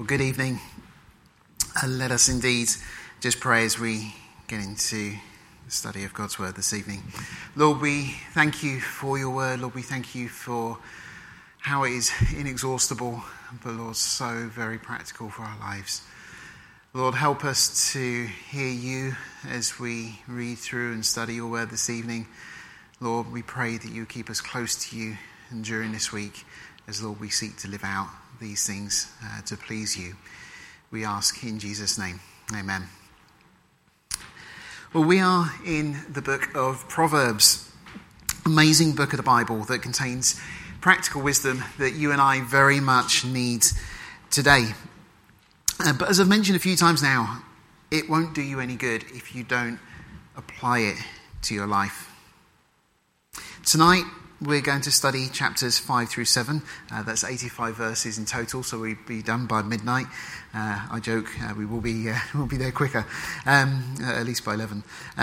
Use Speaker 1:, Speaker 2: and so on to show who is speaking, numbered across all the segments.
Speaker 1: Well, good evening. Let us indeed just pray as we get into the study of God's word this evening. Lord, we thank you for your word. Lord, we thank you for how it is inexhaustible, but Lord, so very practical for our lives. Lord, help us to hear you as we read through and study your word this evening. Lord, we pray that you keep us close to you and during this week as, Lord, we seek to live out these things to please you. We ask in Jesus' name. Amen. Well, we are in the book of Proverbs, amazing book of the Bible that contains practical wisdom that you and I very much need today. But as I've mentioned a few times now, it won't do you any good if you don't apply it to your life. Tonight, we're going to study chapters 5 through 7. That's 85 verses in total, so we'll be done by midnight. I joke, we will be there quicker, at least by 11.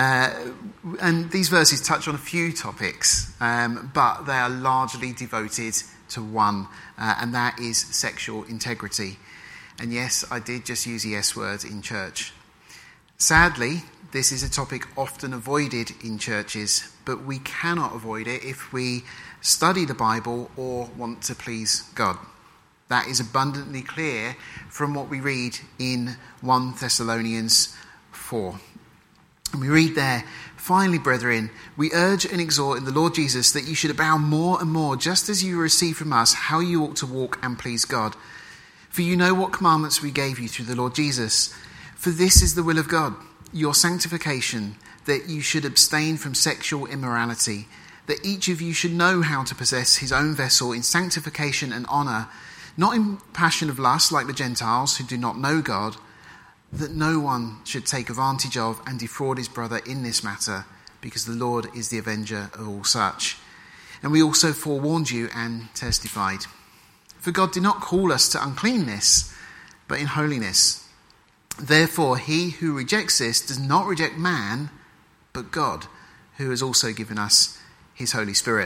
Speaker 1: And these verses touch on a few topics, but they are largely devoted to one, and that is sexual integrity. And yes, I did just use the S word in church. Sadly, this is a topic often avoided in churches, but we cannot avoid it if we study the Bible or want to please God. That is abundantly clear from what we read in 1 Thessalonians 4. And we read there, "Finally, brethren, we urge and exhort in the Lord Jesus that you should abound more and more, just as you receive from us how you ought to walk and please God. For you know what commandments we gave you through the Lord Jesus. For this is the will of God, your sanctification, that you should abstain from sexual immorality, that each of you should know how to possess his own vessel in sanctification and honour, not in passion of lust like the Gentiles who do not know God, that no one should take advantage of and defraud his brother in this matter, because the Lord is the avenger of all such. And we also forewarned you and testified. For God did not call us to uncleanness, but in holiness. Therefore, he who rejects this does not reject man, but God, who has also given us his Holy Spirit."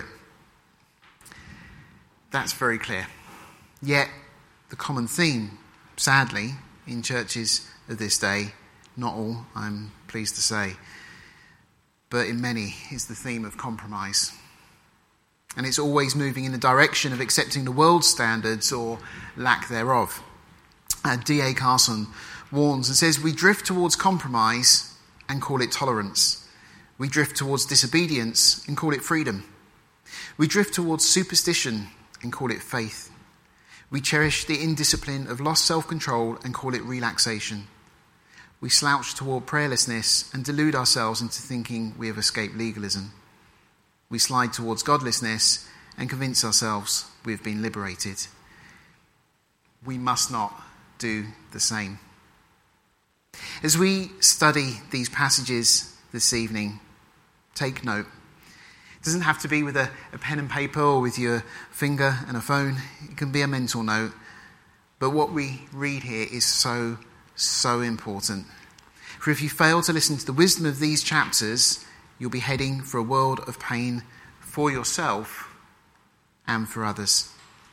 Speaker 1: That's very clear. Yet, the common theme, sadly, in churches of this day, not all, I'm pleased to say, but in many, is the theme of compromise. And it's always moving in the direction of accepting the world's standards or lack thereof. D.A. Carson warns and says, "We drift towards compromise and call it tolerance. We drift towards disobedience and call it freedom. We drift towards superstition and call it faith. We cherish the indiscipline of lost self-control and call it relaxation. We slouch toward prayerlessness and delude ourselves into thinking we have escaped legalism. We slide towards godlessness and convince ourselves we have been liberated." We must not do the same. As we study these passages this evening, take note. It doesn't have to be with a pen and paper or with your finger and a phone. It can be a mental note. But what we read here is so, so important. For if you fail to listen to the wisdom of these chapters, you'll be heading for a world of pain for yourself and for others.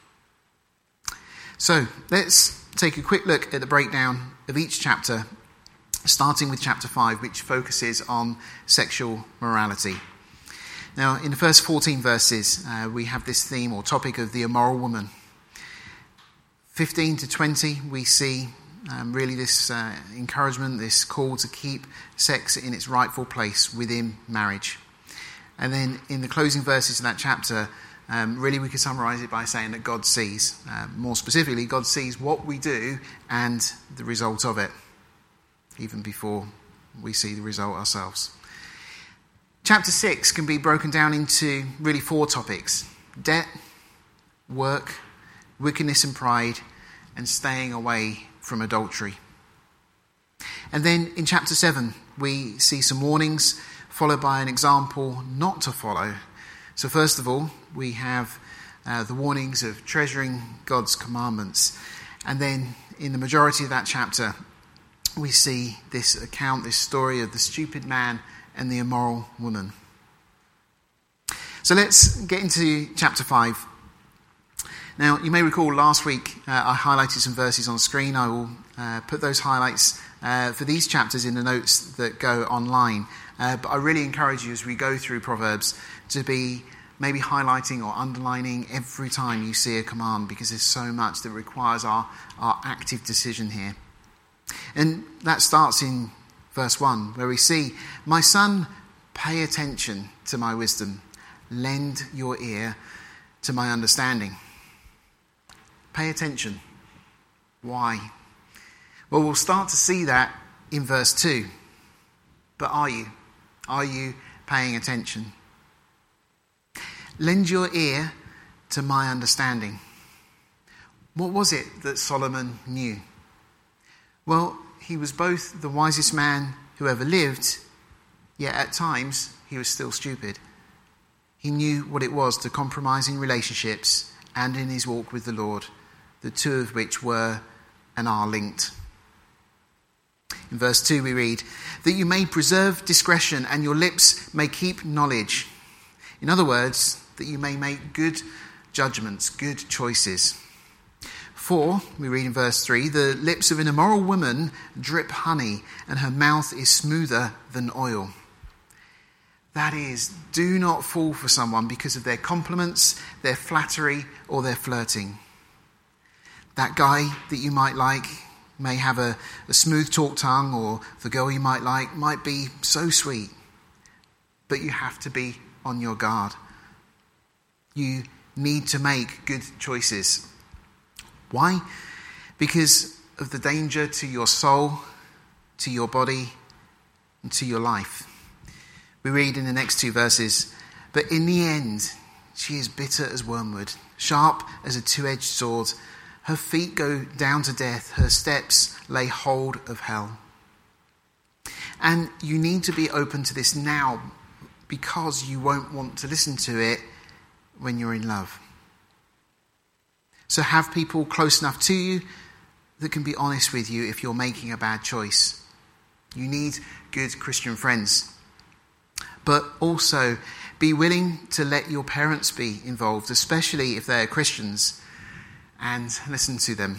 Speaker 1: So let's take a quick look at the breakdown of each chapter, starting with chapter 5, which focuses on sexual morality. Now, in the first 14 verses, we have this theme or topic of the immoral woman. 15 to 20, we see really this encouragement, this call to keep sex in its rightful place within marriage. And then in the closing verses of that chapter, really we could summarise it by saying that God sees. More specifically, God sees what we do and the result of it, even before we see the result ourselves. Chapter 6 can be broken down into really 4 topics: debt, work, wickedness and pride, and staying away from adultery. And then in chapter 7, we see some warnings, followed by an example not to follow. So first of all, we have the warnings of treasuring God's commandments. And then in the majority of that chapter, we see this account, this story of the stupid man and the immoral woman. So let's get into chapter 5. Now, you may recall last week I highlighted some verses on screen. I will put those highlights for these chapters in the notes that go online. But I really encourage you as we go through Proverbs to be maybe highlighting or underlining every time you see a command, because there's so much that requires our active decision here. And that starts in verse 1, where we see, "My son, pay attention to my wisdom. Lend your ear to my understanding." Pay attention. Why? Well, we'll start to see that in verse 2. But are you? Are you paying attention? Lend your ear to my understanding. What was it that Solomon knew? Well, he was both the wisest man who ever lived, yet at times he was still stupid. He knew what it was to compromise in relationships and in his walk with the Lord, the two of which were and are linked. In verse 2 we read, "That you may preserve discretion and your lips may keep knowledge." In other words, that you may make good judgments, good choices. For, we read in verse 3, "The lips of an immoral woman drip honey, and her mouth is smoother than oil." That is, do not fall for someone because of their compliments, their flattery, or their flirting. That guy that you might like may have a smooth talk tongue, or the girl you might like might be so sweet. But you have to be on your guard. You need to make good choices. Why? Because of the danger to your soul, to your body, and to your life. We read in the next two verses, "But in the end, she is bitter as wormwood, sharp as a two-edged sword. Her feet go down to death, her steps lay hold of hell." And you need to be open to this now, because you won't want to listen to it when you're in love. So have people close enough to you that can be honest with you if you're making a bad choice. You need good Christian friends. But also be willing to let your parents be involved, especially if they're Christians, and listen to them.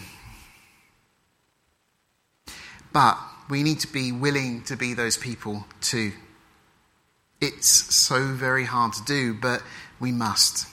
Speaker 1: But we need to be willing to be those people too. It's so very hard to do, but we must.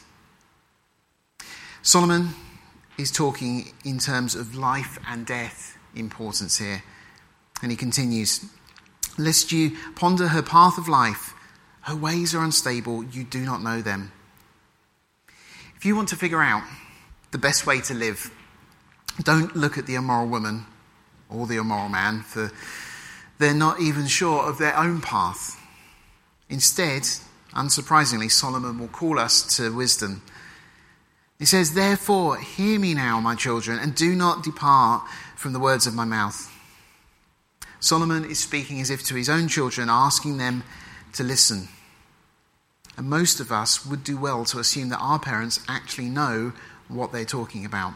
Speaker 1: Solomon is talking in terms of life and death importance here. And he continues, "Lest you ponder her path of life, her ways are unstable, you do not know them." If you want to figure out the best way to live, don't look at the immoral woman or the immoral man, for they're not even sure of their own path. Instead, unsurprisingly, Solomon will call us to wisdom. He says, "Therefore, hear me now, my children, and do not depart from the words of my mouth." Solomon is speaking as if to his own children, asking them to listen. And most of us would do well to assume that our parents actually know what they're talking about.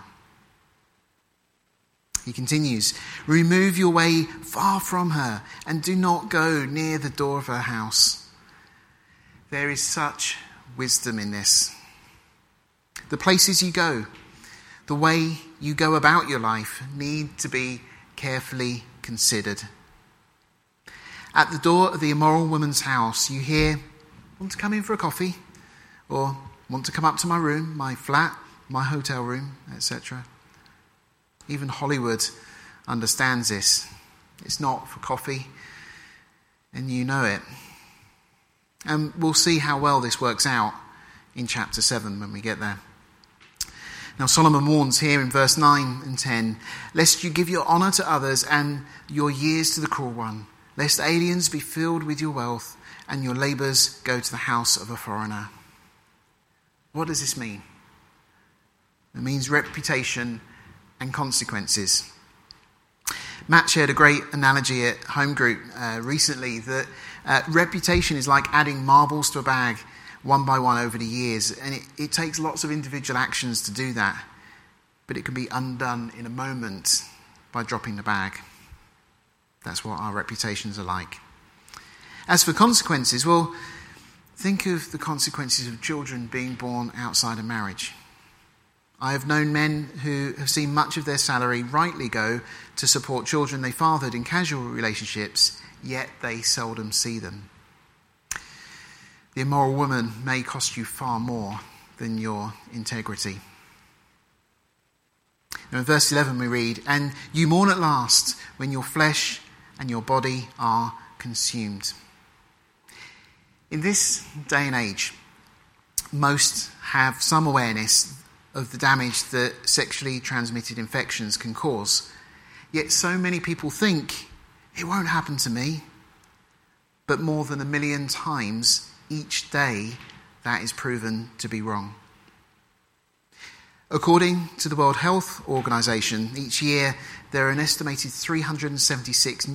Speaker 1: He continues, "Remove your way far from her, and do not go near the door of her house." There is such wisdom in this. The places you go, the way you go about your life, need to be carefully considered. At the door of the immoral woman's house, you hear, "Want to come in for a coffee?" Or, "Want to come up to my room, my flat, my hotel room," etc. Even Hollywood understands this. It's not for coffee, and you know it. And we'll see how well this works out in chapter 7 when we get there. Now Solomon warns here in verse 9 and 10, "Lest you give your honour to others and your years to the cruel one, lest aliens be filled with your wealth and your labours go to the house of a foreigner." What does this mean? It means reputation and consequences. Matt shared a great analogy at home group recently that reputation is like adding marbles to a bag one by one over the years, and it takes lots of individual actions to do that, but it can be undone in a moment by dropping the bag. That's what our reputations are like. As for consequences, well, think of the consequences of children being born outside of marriage. I have known men who have seen much of their salary rightly go to support children they fathered in casual relationships, yet they seldom see them. The immoral woman may cost you far more than your integrity. Now in verse 11 we read, "And you mourn at last when your flesh and your body are consumed." In this day and age, most have some awareness of the damage that sexually transmitted infections can cause. Yet so many people think, it won't happen to me. But more than 1 million times each day, that is proven to be wrong. According to the World Health Organization, each year there are an estimated 376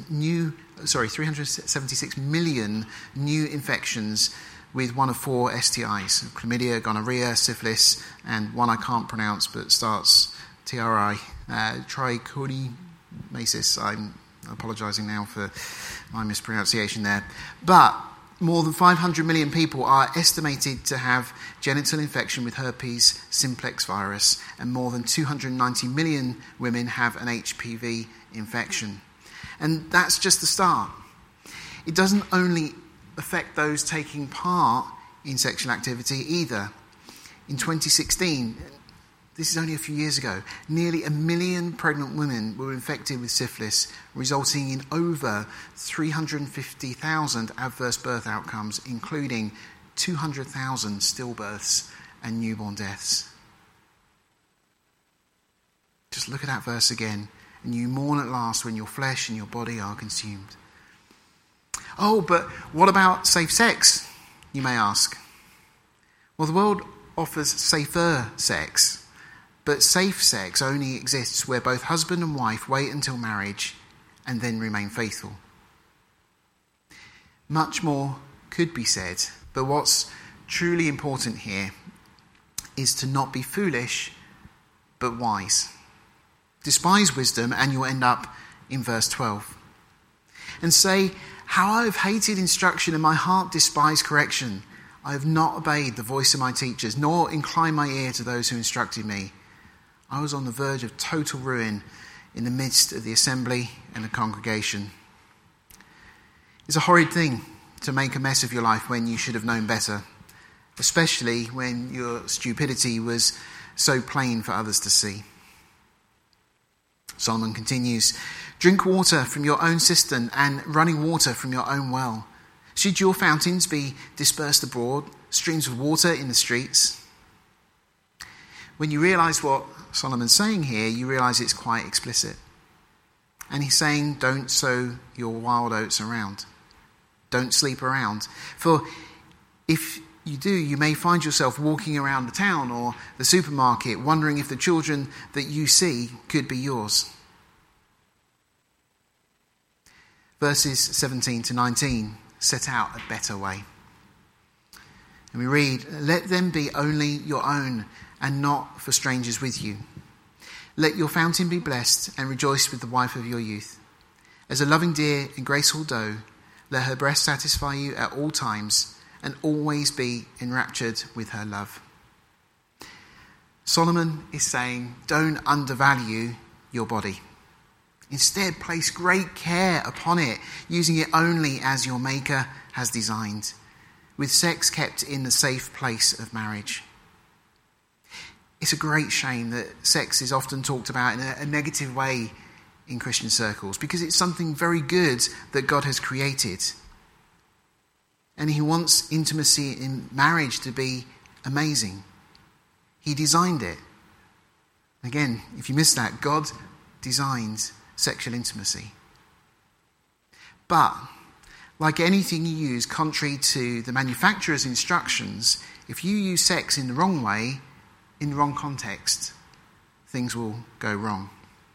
Speaker 1: million new infections with one of 4 STIs: chlamydia, gonorrhea, syphilis, and one I can't pronounce but starts TRI, trichomoniasis. I'm apologising now for my mispronunciation there. But more than 500 million people are estimated to have genital infection with herpes simplex virus, and more than 290 million women have an HPV infection. And that's just the start. It doesn't only affect those taking part in sexual activity either. In 2016, this is only a few years ago, nearly 1 million pregnant women were infected with syphilis, resulting in over 350,000 adverse birth outcomes, including 200,000 stillbirths and newborn deaths. Just look at that verse again. "And you mourn at last when your flesh and your body are consumed." Oh, but what about safe sex, you may ask? Well, the world offers safer sex, but safe sex only exists where both husband and wife wait until marriage and then remain faithful. Much more could be said, but what's truly important here is to not be foolish, but wise. Despise wisdom, and you'll end up in verse 12. And say, "How I have hated instruction, and my heart despised correction. I have not obeyed the voice of my teachers, nor inclined my ear to those who instructed me. I was on the verge of total ruin in the midst of the assembly and the congregation." It's a horrid thing to make a mess of your life when you should have known better, especially when your stupidity was so plain for others to see. Solomon continues, "Drink water from your own cistern and running water from your own well. Should your fountains be dispersed abroad, streams of water in the streets?" When you realise what Solomon's saying here, you realise it's quite explicit. And he's saying, don't sow your wild oats around. Don't sleep around. For if you do, you may find yourself walking around the town or the supermarket wondering if the children that you see could be yours. Verses 17 to 19 set out a better way. And we read, "Let them be only your own and not for strangers with you. Let your fountain be blessed and rejoice with the wife of your youth. As a loving deer and graceful doe, let her breast satisfy you at all times and always be enraptured with her love." Solomon is saying, don't undervalue your body. Instead, place great care upon it, using it only as your Maker has designed, with sex kept in the safe place of marriage. It's a great shame that sex is often talked about in a negative way in Christian circles, because it's something very good that God has created. And he wants intimacy in marriage to be amazing. He designed it. Again, if you missed that, God designed sexual intimacy. But, like anything you use contrary to the manufacturer's instructions, if you use sex in the wrong way, in the wrong context, things will go wrong.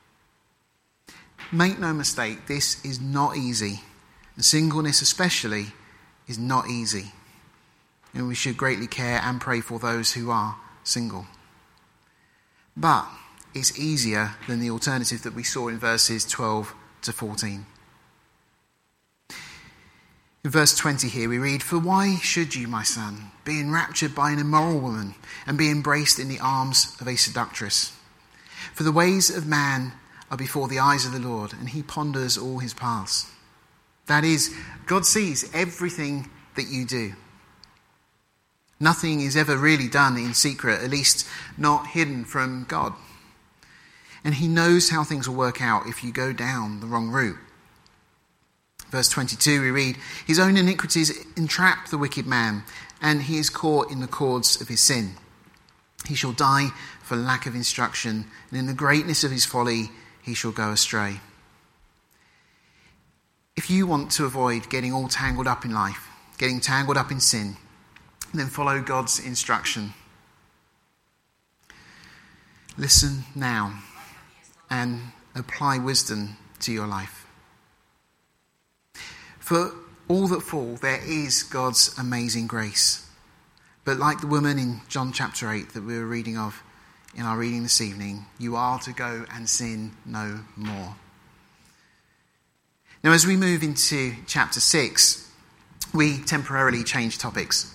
Speaker 1: Make no mistake, this is not easy. And singleness especially is not easy. And we should greatly care and pray for those who are single. But it's easier than the alternative that we saw in verses 12 to 14. In In verse 20 here we read, "For why should you, my son, be enraptured by an immoral woman and be embraced in the arms of a seductress? For the ways of man are before the eyes of the Lord, and he ponders all his paths." That is, God sees everything that you do. Nothing is ever really done in secret, at least not hidden from God. And he knows how things will work out if you go down the wrong route. Verse 22 we read, "His own iniquities entrap the wicked man, and he is caught in the cords of his sin. He shall die for lack of instruction, and in the greatness of his folly he shall go astray." If you want to avoid getting all tangled up in life, getting tangled up in sin, then follow God's instruction. Listen now and apply wisdom to your life. For all that fall, there is God's amazing grace. But like the woman in John chapter 8 that we were reading of in our reading this evening, you are to go and sin no more. Now, as we move into chapter 6, we temporarily change topics.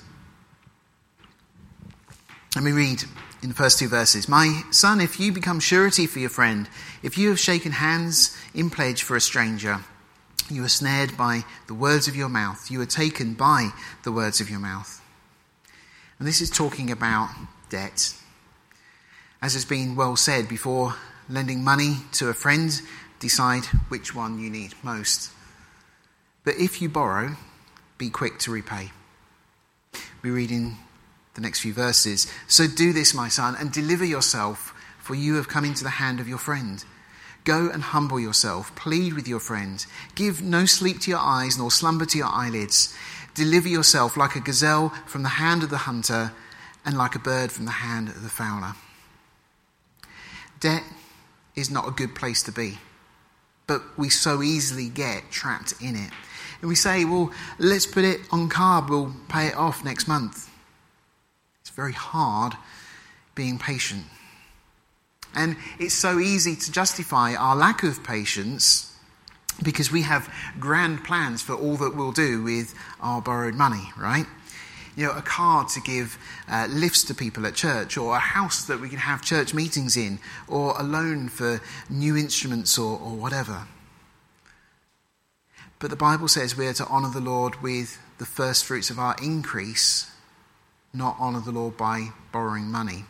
Speaker 1: Let me read in the first two verses. "My son, if you become surety for your friend, if you have shaken hands in pledge for a stranger, you are snared by the words of your mouth. You are taken by the words of your mouth." And this is talking about debt. As has been well said, before lending money to a friend, decide which one you need most. But if you borrow, be quick to repay. We read in the next few verses, "So do this, my son, and deliver yourself, for you have come into the hand of your friend. Go and humble yourself, plead with your friend. Give no sleep to your eyes, nor slumber to your eyelids. Deliver yourself like a gazelle from the hand of the hunter, and like a bird from the hand of the fowler." Debt is not a good place to be, but we so easily get trapped in it. And we say, well, let's put it on card, we'll pay it off next month. It's very hard being patient. And it's so easy to justify our lack of patience because we have grand plans for all that we'll do with our borrowed money, right? You know, a car to give lifts to people at church, or a house that we can have church meetings in, or a loan for new instruments or whatever. But the Bible says we are to honour the Lord with the first fruits of our increase, not honour the Lord by borrowing money.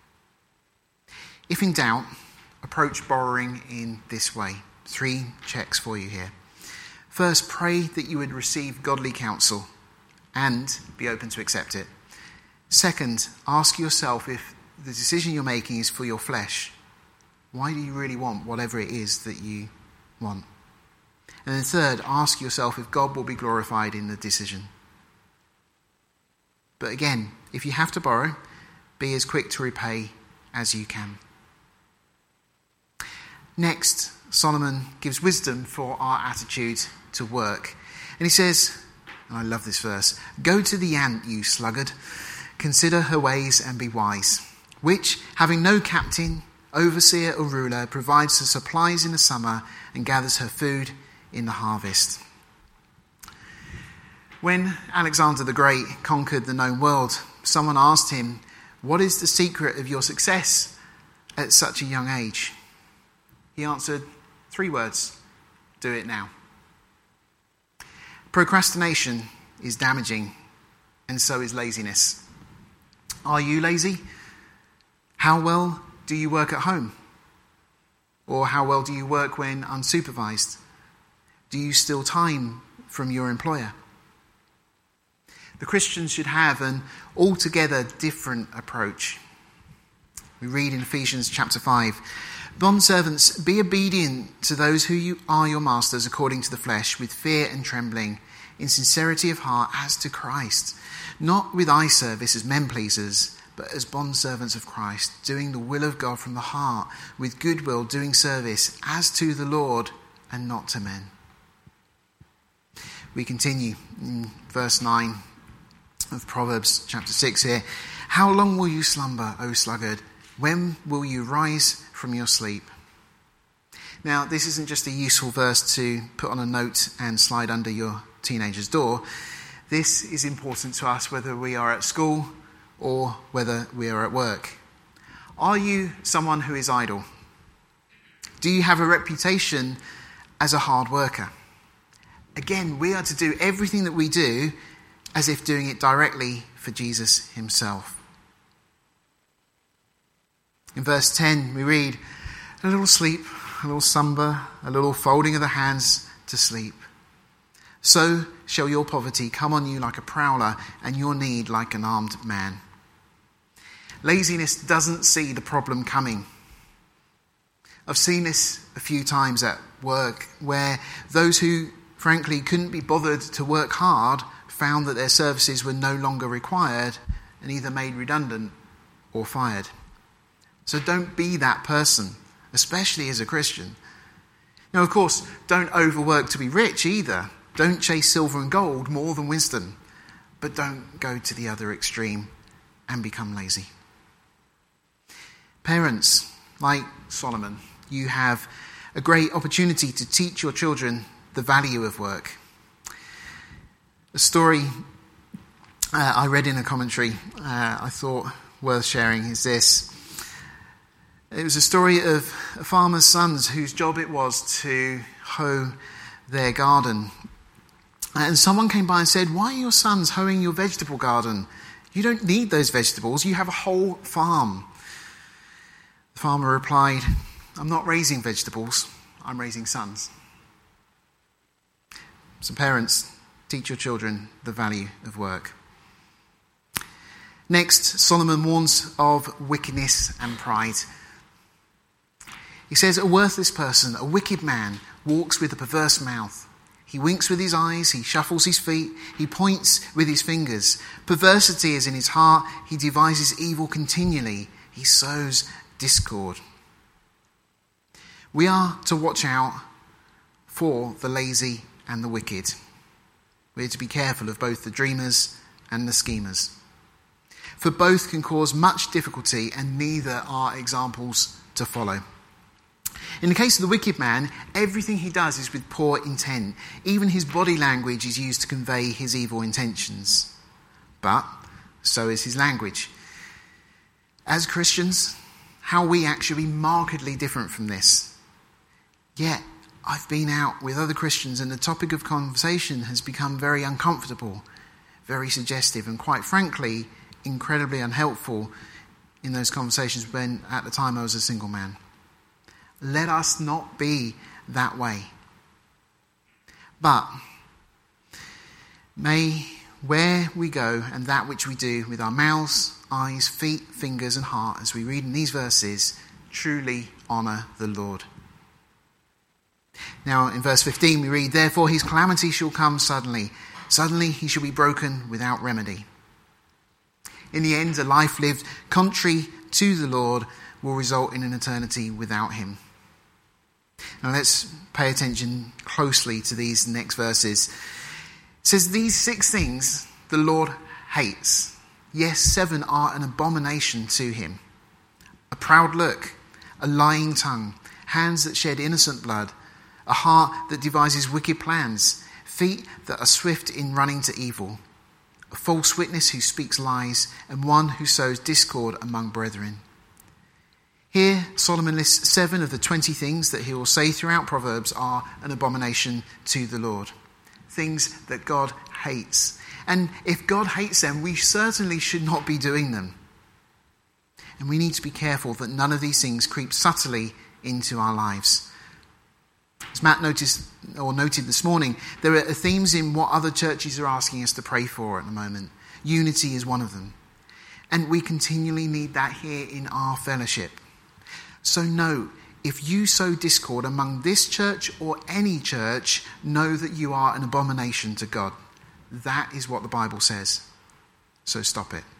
Speaker 1: If in doubt, approach borrowing in this way. 3 checks for you here. First, pray that you would receive godly counsel and be open to accept it. Second, ask yourself if the decision you're making is for your flesh. Why do you really want whatever it is that you want? And then third, ask yourself if God will be glorified in the decision. But again, if you have to borrow, be as quick to repay as you can. Next, Solomon gives wisdom for our attitude to work. And he says, and I love this verse, "Go to the ant, you sluggard. Consider her ways and be wise, which, having no captain, overseer or ruler, provides her supplies in the summer and gathers her food in the harvest." When Alexander the Great conquered the known world, someone asked him, "What is the secret of your success at such a young age?" He answered 3 words: do it now. Procrastination is damaging, and so is laziness. Are you lazy? How well do you work at home? Or how well do you work when unsupervised? Do you steal time from your employer? The Christians should have an altogether different approach. We read in Ephesians chapter 5, "Bondservants, be obedient to those who are your masters according to the flesh, with fear and trembling, in sincerity of heart as to Christ, not with eye service as men pleasers, but as bondservants of Christ, doing the will of God from the heart, with good will, doing service as to the Lord and not to men." We continue in verse 9 of Proverbs chapter 6 here. "How long will you slumber, O sluggard? When will you rise from your sleep?" Now, this isn't just a useful verse to put on a note and slide under your teenager's door. This is important to us whether we are at school or whether we are at work. Are you someone who is idle? Do you have a reputation as a hard worker? Again, we are to do everything that we do as if doing it directly for Jesus himself. In verse 10, we read, "A little sleep, a little slumber, a little folding of the hands to sleep. So shall your poverty come on you like a prowler, and your need like an armed man." Laziness doesn't see the problem coming. I've seen this a few times at work, where those who frankly couldn't be bothered to work hard found that their services were no longer required and either made redundant or fired. So don't be that person, especially as a Christian. Now, of course, don't overwork to be rich either. Don't chase silver and gold more than wisdom. But don't go to the other extreme and become lazy. Parents, like Solomon, you have a great opportunity to teach your children the value of work. A story I read in a commentary I thought worth sharing is this. It was a story of a farmer's sons whose job it was to hoe their garden. And someone came by and said, "Why are your sons hoeing your vegetable garden? You don't need those vegetables. You have a whole farm." The farmer replied, "I'm not raising vegetables. I'm raising sons." So parents, teach your children the value of work. Next, Solomon warns of wickedness and pride. He says, "A worthless person, a wicked man, walks with a perverse mouth. He winks with his eyes, he shuffles his feet, he points with his fingers. Perversity is in his heart, he devises evil continually, he sows discord." We are to watch out for the lazy and the wicked. We are to be careful of both the dreamers and the schemers. For both can cause much difficulty and neither are examples to follow. In the case of the wicked man, everything he does is with poor intent. Even his body language is used to convey his evil intentions. But so is his language. As Christians, how we act should be markedly different from this. Yet, I've been out with other Christians and the topic of conversation has become very uncomfortable, very suggestive, and quite frankly, incredibly unhelpful in those conversations when at the time I was a single man. Let us not be that way. But may where we go and that which we do with our mouths, eyes, feet, fingers and heart, as we read in these verses, truly honour the Lord. Now in verse 15 we read, "Therefore his calamity shall come suddenly. Suddenly he shall be broken without remedy." In the end, a life lived contrary to the Lord will result in an eternity without him. Now let's pay attention closely to these next verses. It says, "These 6 things the Lord hates. Yes, 7 are an abomination to him. A proud look, a lying tongue, hands that shed innocent blood, a heart that devises wicked plans, feet that are swift in running to evil, a false witness who speaks lies, and one who sows discord among brethren." Here, Solomon lists 7 of the 20 things that he will say throughout Proverbs are an abomination to the Lord. Things that God hates. And if God hates them, we certainly should not be doing them. And we need to be careful that none of these things creep subtly into our lives. As Matt noted this morning, there are themes in what other churches are asking us to pray for at the moment. Unity is one of them. And we continually need that here in our fellowship. So note, if you sow discord among this church or any church, know that you are an abomination to God. That is what the Bible says. So stop it.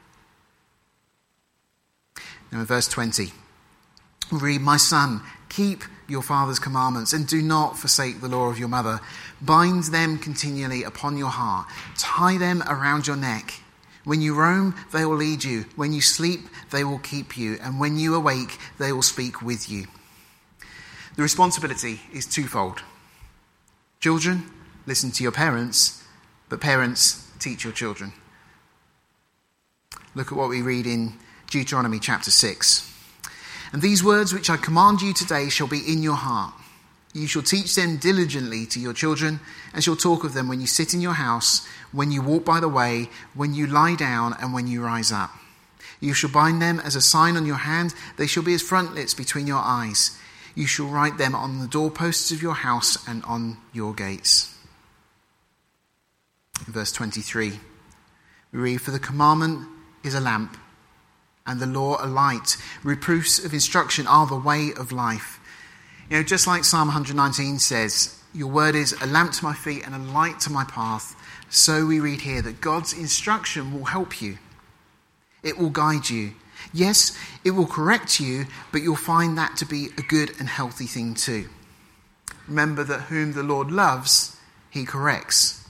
Speaker 1: Now in verse 20, we read, "My son, keep your father's commandments and do not forsake the law of your mother. Bind them continually upon your heart. Tie them around your neck. When you roam, they will lead you. When you sleep, they will keep you. And when you awake, they will speak with you." The responsibility is twofold. Children, listen to your parents, but parents, teach your children. Look at what we read in Deuteronomy chapter 6. And these words which I command you today shall be in your heart. You shall teach them diligently to your children, and shall talk of them when you sit in your house, when you walk by the way, when you lie down, and when you rise up. You shall bind them as a sign on your hand. They shall be as frontlets between your eyes. You shall write them on the doorposts of your house and on your gates. In verse 23, we read, for the commandment is a lamp, and the law a light. Reproofs of instruction are the way of life. You know, just like Psalm 119 says, your word is a lamp to my feet and a light to my path. So we read here that God's instruction will help you. It will guide you. Yes, it will correct you, but you'll find that to be a good and healthy thing too. Remember that whom the Lord loves, he corrects.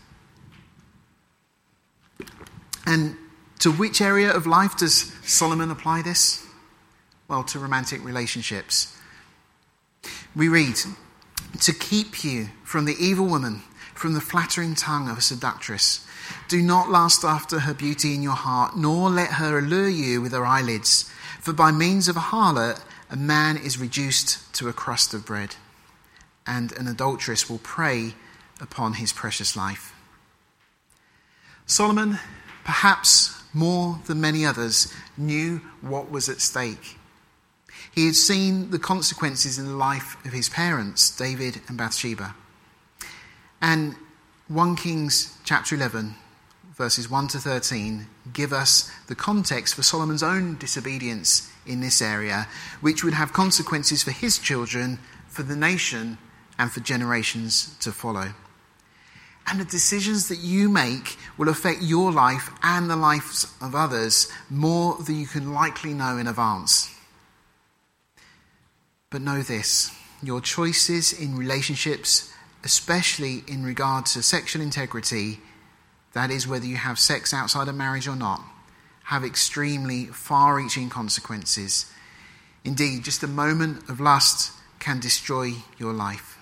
Speaker 1: And to which area of life does Solomon apply this? Well, to romantic relationships. We read, to keep you from the evil woman, from the flattering tongue of a seductress. Do not lust after her beauty in your heart, nor let her allure you with her eyelids. For by means of a harlot, a man is reduced to a crust of bread, and an adulteress will prey upon his precious life. Solomon, perhaps more than many others, knew what was at stake. He had seen the consequences in the life of his parents, David and Bathsheba. And 1 Kings chapter 11, verses 1 to 13, give us the context for Solomon's own disobedience in this area, which would have consequences for his children, for the nation, and for generations to follow. And the decisions that you make will affect your life and the lives of others more than you can likely know in advance. But know this, your choices in relationships, especially in regard to sexual integrity, that is whether you have sex outside of marriage or not, have extremely far-reaching consequences. Indeed, just a moment of lust can destroy your life.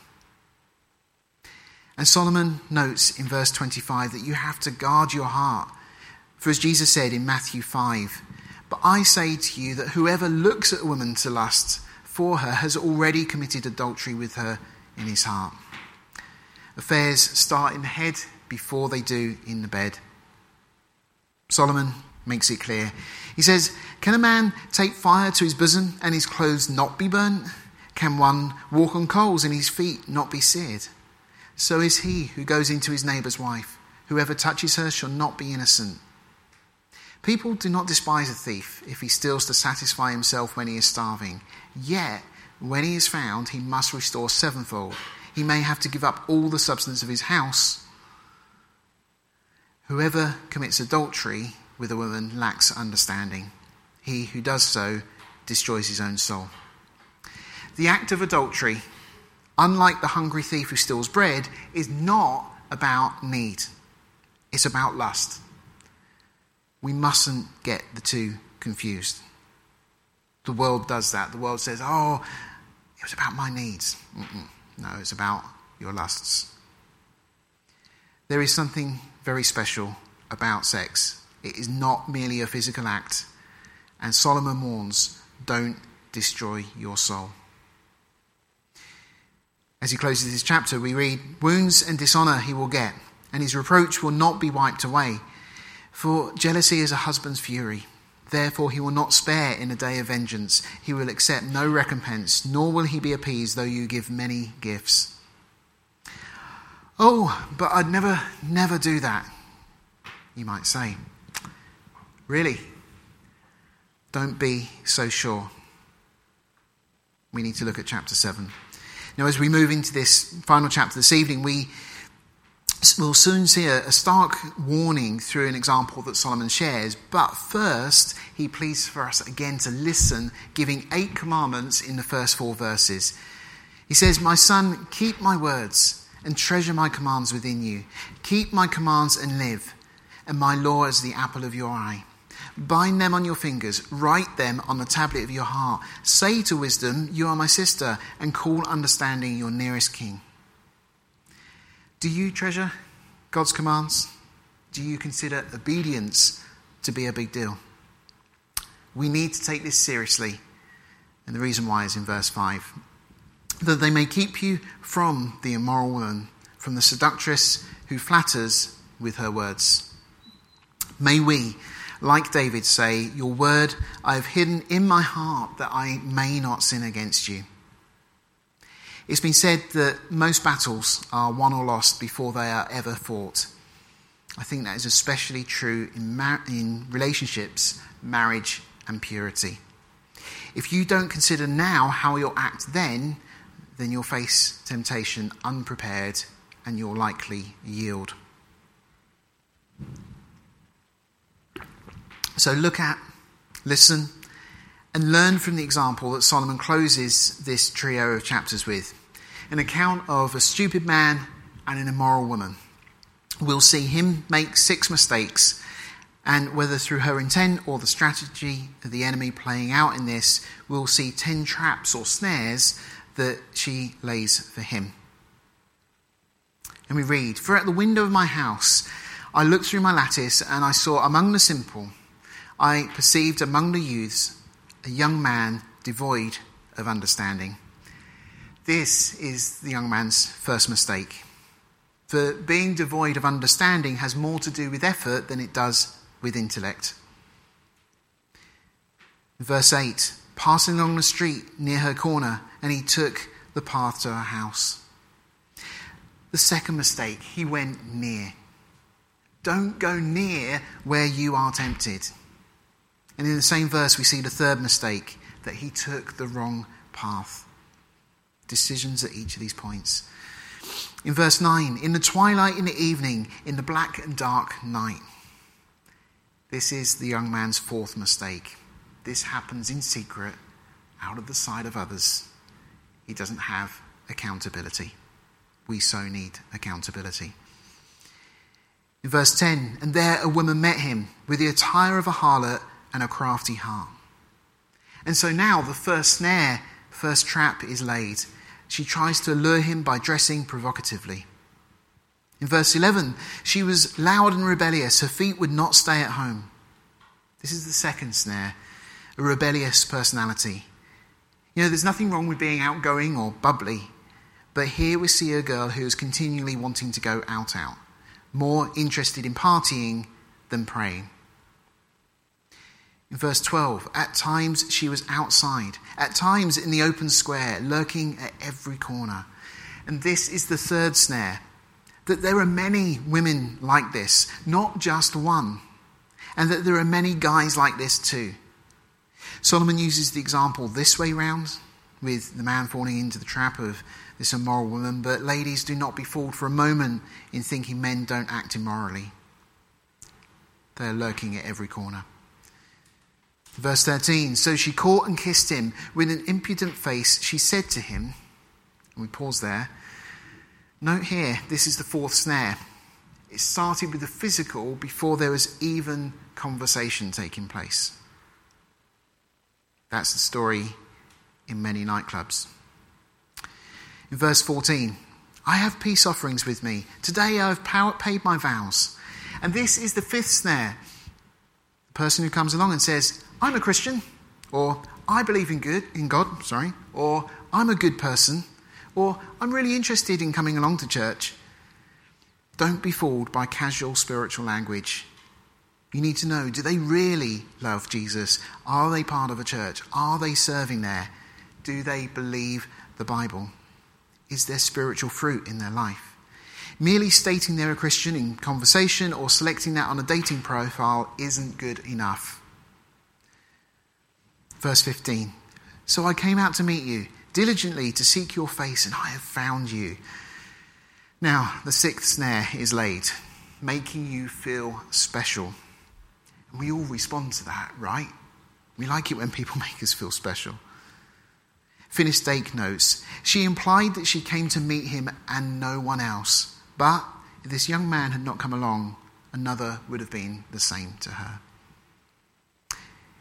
Speaker 1: And Solomon notes in verse 25 that you have to guard your heart. For as Jesus said in Matthew 5, but I say to you that whoever looks at a woman to lust for her has already committed adultery with her in his heart. Affairs start in the head before they do in the bed. Solomon makes it clear. He says, can a man take fire to his bosom and his clothes not be burnt? Can one walk on coals and his feet not be seared? So is he who goes into his neighbour's wife. Whoever touches her shall not be innocent. People do not despise a thief if he steals to satisfy himself when he is starving. Yet, when he is found, he must restore sevenfold. He may have to give up all the substance of his house. Whoever commits adultery with a woman lacks understanding. He who does so destroys his own soul. The act of adultery, unlike the hungry thief who steals bread, is not about need. It's about lust. We mustn't get the two confused. The world does that. The world says, oh, it was about my needs. No, it's about your lusts. There is something very special about sex. It is not merely a physical act. And Solomon warns, don't destroy your soul. As he closes this chapter, we read, wounds and dishonour he will get, and his reproach will not be wiped away. For jealousy is a husband's fury. Therefore he will not spare in a day of vengeance. He will accept no recompense, nor will he be appeased though you give many gifts. Oh, but I'd never do that, you might say. Really? Don't be so sure. We need to look at chapter 7. Now, as we move into this final chapter this evening, we'll soon see a stark warning through an example that Solomon shares. But first, he pleads for us again to listen, giving 8 commandments in the first 4 verses. He says, my son, keep my words and treasure my commands within you. Keep my commands and live, and my law as the apple of your eye. Bind them on your fingers. Write them on the tablet of your heart. Say to wisdom, you are my sister, and call understanding your nearest king. Do you treasure God's commands? Do you consider obedience to be a big deal? We need to take this seriously. And the reason why is in verse 5. That they may keep you from the immoral woman, from the seductress who flatters with her words. May we, like David, say, your word I have hidden in my heart that I may not sin against you. It's been said that most battles are won or lost before they are ever fought. I think that is especially true in relationships, marriage and purity. If you don't consider now how you'll act then you'll face temptation unprepared and you'll likely yield. So look at, listen, and learn from the example that Solomon closes this trio of chapters with. An account of a stupid man and an immoral woman. We'll see him make 6 mistakes, and whether through her intent or the strategy of the enemy playing out in this, we'll see 10 traps or snares that she lays for him. And we read, for at the window of my house I looked through my lattice, and I saw among the simple, I perceived among the youths a young man devoid of understanding. This is the young man's first mistake. For being devoid of understanding has more to do with effort than it does with intellect. Verse 8, passing along the street near her corner, and he took the path to her house. The second mistake, he went near. Don't go near where you are tempted. And in the same verse, we see the third mistake, that he took the wrong path. Decisions at each of these points. In verse 9, in the twilight, in the evening, in the black and dark night. This is the young man's fourth mistake. This happens in secret, out of the sight of others. He doesn't have accountability. We so need accountability. In verse 10, and there a woman met him with the attire of a harlot and a crafty heart. And so now the first snare, first trap is laid. She tries to lure him by dressing provocatively. In verse 11, she was loud and rebellious. Her feet would not stay at home. This is the second snare, a rebellious personality. You know, there's nothing wrong with being outgoing or bubbly, but here we see a girl who is continually wanting to go out, more interested in partying than praying. In verse 12, at times she was outside, at times in the open square, lurking at every corner. And this is the third snare, that there are many women like this, not just one, and that there are many guys like this too. Solomon uses the example this way round, with the man falling into the trap of this immoral woman, but ladies, do not be fooled for a moment in thinking men don't act immorally. They are lurking at every corner. Verse 13, so she caught and kissed him. With an impudent face, she said to him, and we pause there. Note here, this is the fourth snare. It started with the physical before there was even conversation taking place. That's the story in many nightclubs. In verse 14, I have peace offerings with me. Today I have paid my vows. And this is the fifth snare. The person who comes along and says, I'm a Christian, or I believe in God, or I'm a good person, or I'm really interested in coming along to church. Don't be fooled by casual spiritual language. You need to know, do they really love Jesus? Are they part of a church? Are they serving there? Do they believe the Bible? Is there spiritual fruit in their life? Merely stating they're a Christian in conversation or selecting that on a dating profile isn't good enough. Verse 15, so I came out to meet you, diligently to seek your face, and I have found you. Now, the sixth snare is laid, making you feel special. And we all respond to that, right? We like it when people make us feel special. Finished Dake notes, she implied that she came to meet him and no one else. But if this young man had not come along, another would have been the same to her.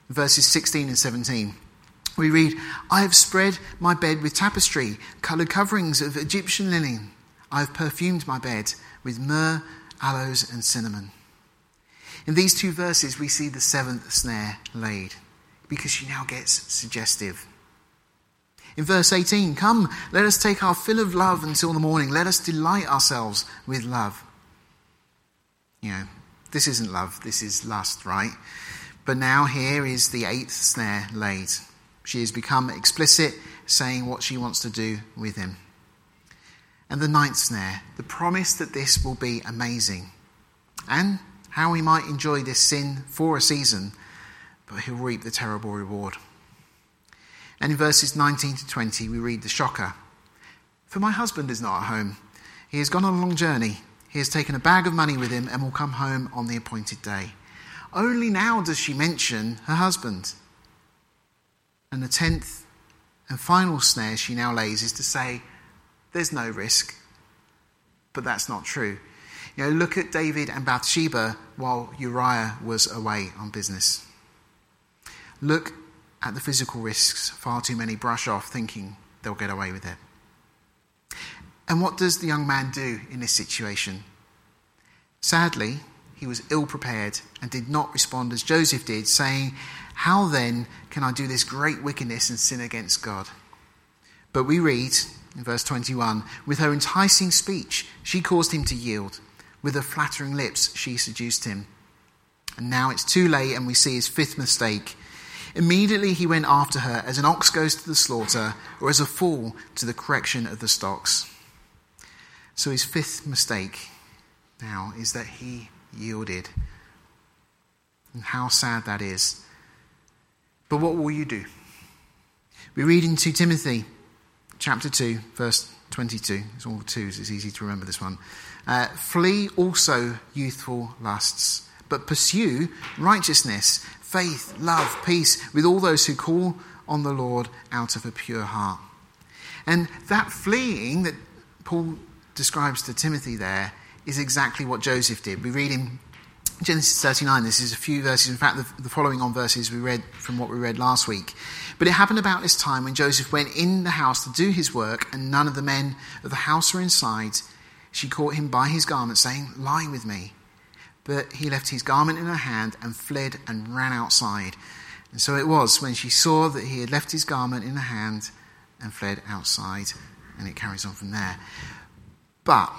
Speaker 1: Verses 16 and 17. We read, I have spread my bed with tapestry, coloured coverings of Egyptian linen. I have perfumed my bed with myrrh, aloes and cinnamon. In these two verses we see the seventh snare laid, because she now gets suggestive. In verse 18, come, let us take our fill of love until the morning. Let us delight ourselves with love. This isn't love, this is lust, right? But now here is the eighth snare laid. She has become explicit, saying what she wants to do with him. And the ninth snare, the promise that this will be amazing. And how we might enjoy this sin for a season, but he'll reap the terrible reward. And in verses 19 to 20, we read the shocker. For my husband is not at home. He has gone on a long journey. He has taken a bag of money with him and will come home on the appointed day. Only now does she mention her husband. And the 10th and final snare she now lays is to say, there's no risk. But that's not true. Look at David and Bathsheba while Uriah was away on business. Look at the physical risks far too many brush off thinking they'll get away with it. And what does the young man do in this situation? Sadly, he was ill-prepared and did not respond as Joseph did, saying, how then can I do this great wickedness and sin against God? But we read in verse 21, with her enticing speech, she caused him to yield. With her flattering lips, she seduced him. And now it's too late, and we see his fifth mistake. Immediately he went after her as an ox goes to the slaughter, or as a fool to the correction of the stocks. So his fifth mistake now is that he yielded. And how sad that is. But what will you do? We read in 2 Timothy chapter 2, verse 22. It's all the twos, it's easy to remember this one. Flee also youthful lusts, but pursue righteousness, faith, love, peace with all those who call on the Lord out of a pure heart. And that fleeing that Paul describes to Timothy there is exactly what Joseph did. We read in Genesis 39, this is a few verses, in fact the following on verses we read from what we read last week. But it happened about this time when Joseph went in the house to do his work and none of the men of the house were inside. She caught him by his garment, saying, lie with me. But he left his garment in her hand and fled and ran outside. And so it was when she saw that he had left his garment in her hand and fled outside. And it carries on from there. But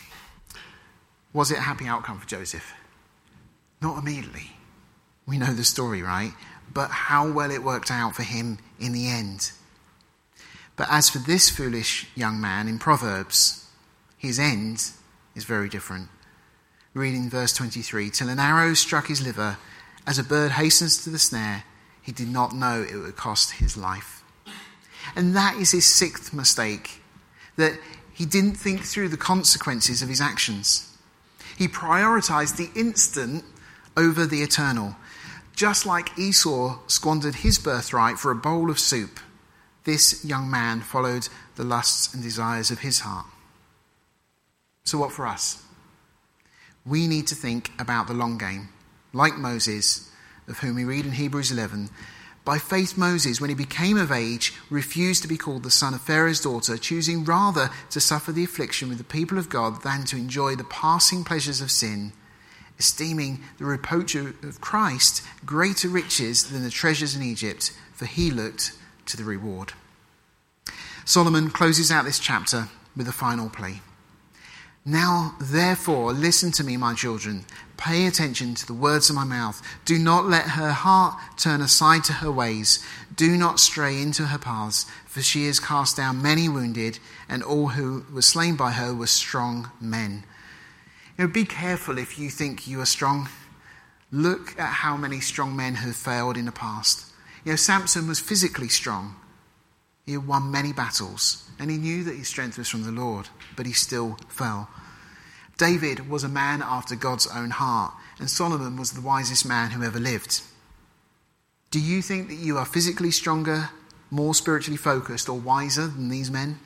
Speaker 1: was it a happy outcome for Joseph? Not immediately. We know the story, right? But how well it worked out for him in the end. But as for this foolish young man in Proverbs, his end is very different. Reading verse 23, till an arrow struck his liver, as a bird hastens to the snare, he did not know it would cost his life. And that is his sixth mistake, that he didn't think through the consequences of his actions. He prioritized the instant over the eternal. Just like Esau squandered his birthright for a bowl of soup, this young man followed the lusts and desires of his heart. So what for us? We need to think about the long game, like Moses, of whom we read in Hebrews 11. By faith Moses, when he became of age, refused to be called the son of Pharaoh's daughter, choosing rather to suffer the affliction with the people of God than to enjoy the passing pleasures of sin, esteeming the reproach of Christ greater riches than the treasures in Egypt, for he looked to the reward. Solomon closes out this chapter with a final plea. Now, therefore, listen to me, my children. Pay attention to the words of my mouth. Do not let her heart turn aside to her ways. Do not stray into her paths, for she has cast down many wounded, and all who were slain by her were strong men. Be careful if you think you are strong. Look at how many strong men have failed in the past. Samson was physically strong. He had won many battles, and he knew that his strength was from the Lord, but he still fell. David was a man after God's own heart, and Solomon was the wisest man who ever lived. Do you think that you are physically stronger, more spiritually focused, or wiser than these men?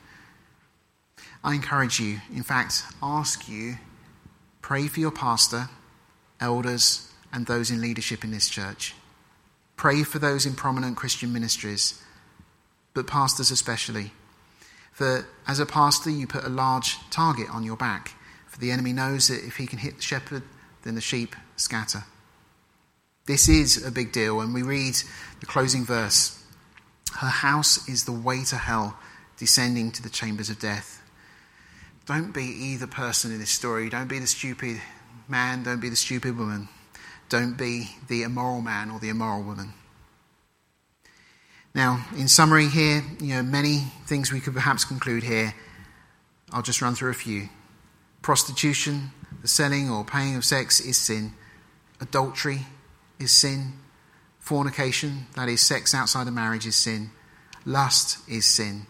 Speaker 1: I encourage you, in fact, ask you, pray for your pastor, elders, and those in leadership in this church. Pray for those in prominent Christian ministries, but pastors especially. For as a pastor, you put a large target on your back, for the enemy knows that if he can hit the shepherd, then the sheep scatter. This is a big deal, and we read the closing verse. Her house is the way to hell, descending to the chambers of death. Don't be either person in this story. Don't be the stupid man. Don't be the stupid woman. Don't be the immoral man or the immoral woman. Now, in summary here, many things we could perhaps conclude here. I'll just run through a few. Prostitution, the selling or paying of sex, is sin. Adultery is sin. Fornication, that is sex outside of marriage, is sin. Lust is sin.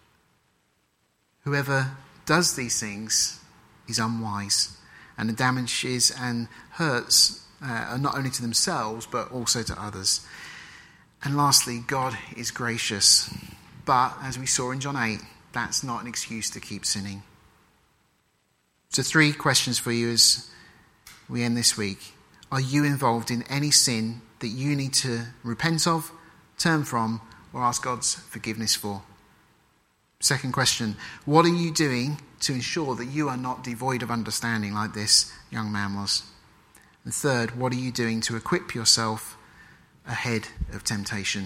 Speaker 1: Whoever does these things is unwise, and the damages and hurts are not only to themselves but also to others. And lastly, God is gracious, but as we saw in John 8, that's not an excuse to keep sinning. So 3 questions for you as we end this week. Are you involved in any sin that you need to repent of, turn from, or ask God's forgiveness for? Second question, what are you doing to ensure that you are not devoid of understanding like this young man was? And third, what are you doing to equip yourself ahead of temptation?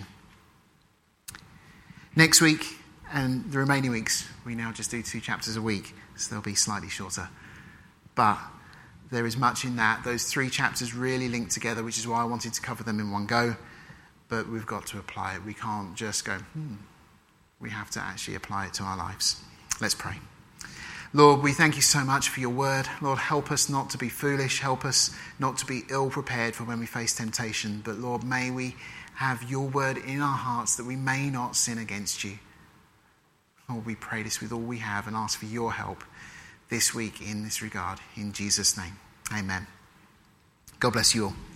Speaker 1: Next week and the remaining weeks, we now just do 2 chapters a week, so they'll be slightly shorter. But there is much in that. Those 3 chapters really link together, which is why I wanted to cover them in one go. But we've got to apply it. We can't just go, We have to actually apply it to our lives. Let's pray. Lord, we thank you so much for your word. Lord, help us not to be foolish. Help us not to be ill-prepared for when we face temptation. But Lord, may we have your word in our hearts that we may not sin against you. Lord, we pray this with all we have and ask for your help this week in this regard. In Jesus' name, amen. God bless you all.